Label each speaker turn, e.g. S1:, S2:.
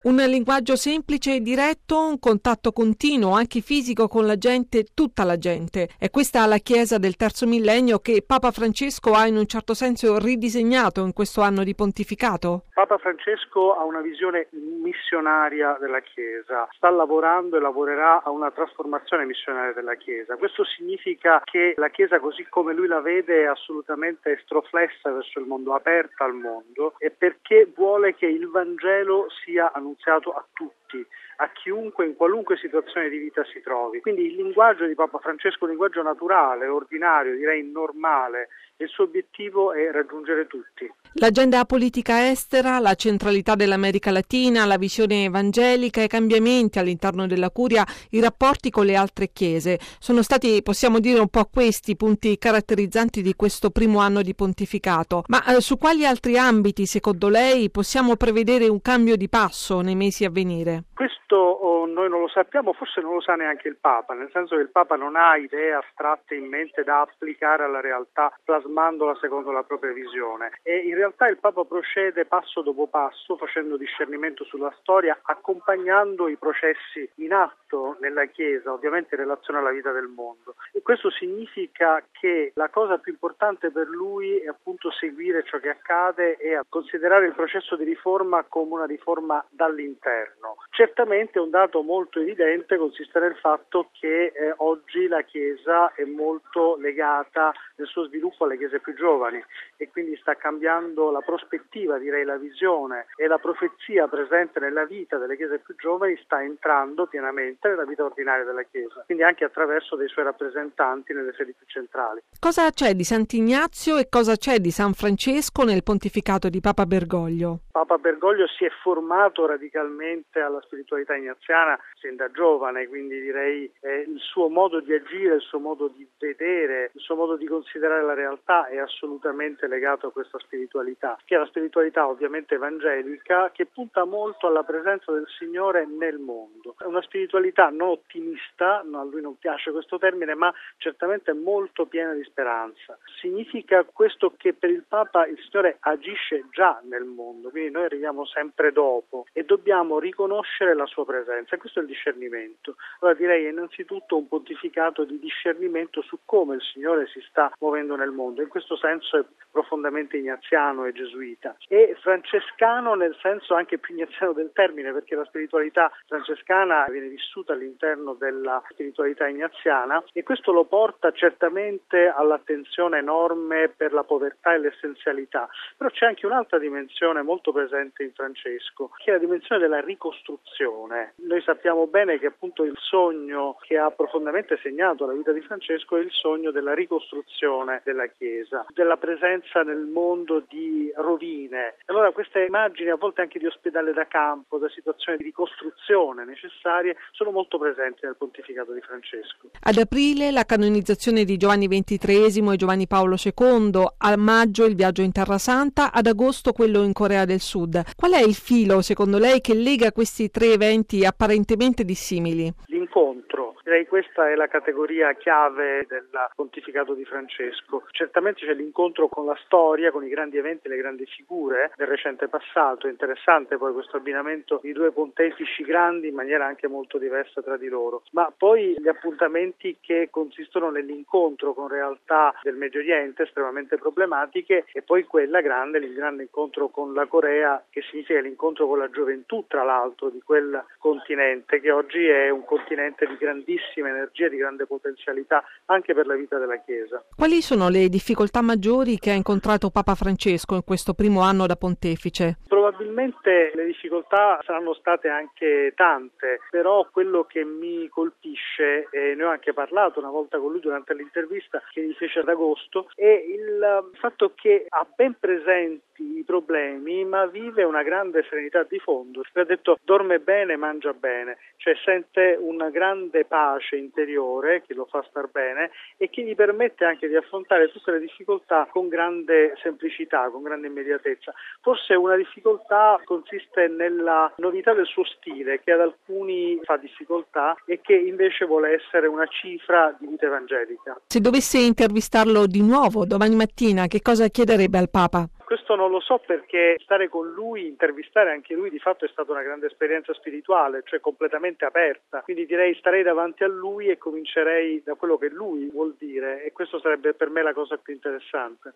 S1: Un linguaggio semplice e diretto, un contatto continuo, anche fisico, con la gente, tutta la gente. È questa la Chiesa del terzo millennio che Papa Francesco ha in un certo senso ridisegnato in questo anno di pontificato?
S2: Papa Francesco ha una visione missionaria della Chiesa, sta lavorando e lavorerà a una trasformazione missionaria della Chiesa. Questo significa che la Chiesa, così come lui la vede, è assolutamente estroflessa verso il mondo, aperta al mondo, e perché vuole che il Vangelo sia annunziato a tutti, a chiunque in qualunque situazione di vita si trovi. Quindi il linguaggio di Papa Francesco è un linguaggio naturale, ordinario, direi normale, e il suo obiettivo è raggiungere tutti.
S1: L'agenda politica estera, la centralità dell'America Latina, la visione evangelica, i cambiamenti all'interno della Curia, i rapporti con le altre chiese sono stati, possiamo dire, un po' questi punti caratterizzanti di questo primo anno di pontificato. Ma su quali altri ambiti, secondo lei, possiamo prevedere un cambio di passo nei mesi a venire?
S2: Questo noi non lo sappiamo, forse non lo sa neanche il Papa, nel senso che il Papa non ha idee astratte in mente da applicare alla realtà plasmandola secondo la propria visione, e in realtà il Papa procede passo dopo passo facendo discernimento sulla storia, accompagnando i processi in atto nella Chiesa, ovviamente in relazione alla vita del mondo. E questo significa che la cosa più importante per lui è appunto seguire ciò che accade e considerare il processo di riforma come una riforma dall'interno. Certamente un dato molto evidente consiste nel fatto che oggi la Chiesa è molto legata nel suo sviluppo alle chiese più giovani, e quindi sta cambiando la prospettiva, direi la visione, e la profezia presente nella vita delle chiese più giovani sta entrando pienamente nella vita ordinaria della Chiesa, quindi anche attraverso dei suoi rappresentanti nelle sedi più centrali.
S1: Cosa c'è di Sant'Ignazio e cosa c'è di San Francesco nel pontificato di Papa Bergoglio?
S2: Papa Bergoglio si è formato radicalmente alla spiritualità ignaziana sin da giovane, quindi direi il suo modo di agire, il suo modo di vedere, il suo modo di considerare la realtà è assolutamente legato a questa spiritualità, che è la spiritualità ovviamente evangelica, che punta molto alla presenza del Signore nel mondo. È una spiritualità non ottimista, no, a lui non piace questo termine, ma certamente molto piena di speranza. Significa questo che per il Papa il Signore agisce già nel mondo, quindi noi arriviamo sempre dopo e dobbiamo riconoscere la sua presenza, e questo è il discernimento. Allora direi innanzitutto un pontificato di discernimento su come il Signore si sta muovendo nel mondo, in questo senso è profondamente ignaziano e gesuita, e francescano nel senso anche più ignaziano del termine, perché la spiritualità francescana viene vissuta all'interno della spiritualità ignaziana, e questo lo porta certamente all'attenzione enorme per la povertà e l'essenzialità. Però c'è anche un'altra dimensione molto presente in Francesco, che è la dimensione della ricostruzione. Noi sappiamo bene che appunto il sogno che ha profondamente segnato la vita di Francesco è il sogno della ricostruzione della Chiesa, della presenza nel mondo di rovine. Allora queste immagini, a volte anche di ospedale da campo, da situazioni di ricostruzione necessarie, sono molto presenti nel pontificato di Francesco.
S1: Ad aprile la canonizzazione di Giovanni XXIII e Giovanni Paolo II, a maggio il viaggio in Terra Santa, ad agosto quello in Corea del Sud. Qual è il filo, secondo lei, che lega questi tre eventi apparentemente dissimili?
S2: L'incontro. Direi questa è la categoria chiave del pontificato di Francesco. Certamente c'è l'incontro con la storia, con i grandi eventi e le grandi figure del recente passato. È interessante poi questo abbinamento di due pontefici grandi in maniera anche molto diversa tra di loro. Ma poi gli appuntamenti che consistono nell'incontro con realtà del Medio Oriente estremamente problematiche, e poi quella grande, il grande incontro con la Corea, che significa l'incontro con la gioventù, tra l'altro, di quel continente, che oggi è un continente di grandissima energia, di grande potenzialità anche per la vita della Chiesa.
S1: Quali sono le difficoltà maggiori che ha incontrato Papa Francesco in questo primo anno da pontefice?
S2: Probabilmente le difficoltà saranno state anche tante, però quello che mi colpisce, e ne ho anche parlato una volta con lui durante l'intervista che gli fece ad agosto, è il fatto che ha ben presenti i problemi, ma vive una grande serenità di fondo. Ha detto dorme bene, mangia bene, cioè sente una grande pace interiore che lo fa star bene e che gli permette anche di affrontare tutte le difficoltà con grande semplicità, con grande immediatezza. Forse una difficoltà consiste nella novità del suo stile, che ad alcuni fa difficoltà e che invece vuole essere una cifra di vita evangelica.
S1: Se dovesse intervistarlo di nuovo domani mattina, che cosa chiederebbe al Papa?
S2: Questo non lo so perché stare con lui, intervistare anche lui di fatto è stata una grande esperienza spirituale, cioè completamente aperta. Quindi direi starei davanti a lui e comincerei da quello che lui vuol dire e questo sarebbe per me la cosa più interessante.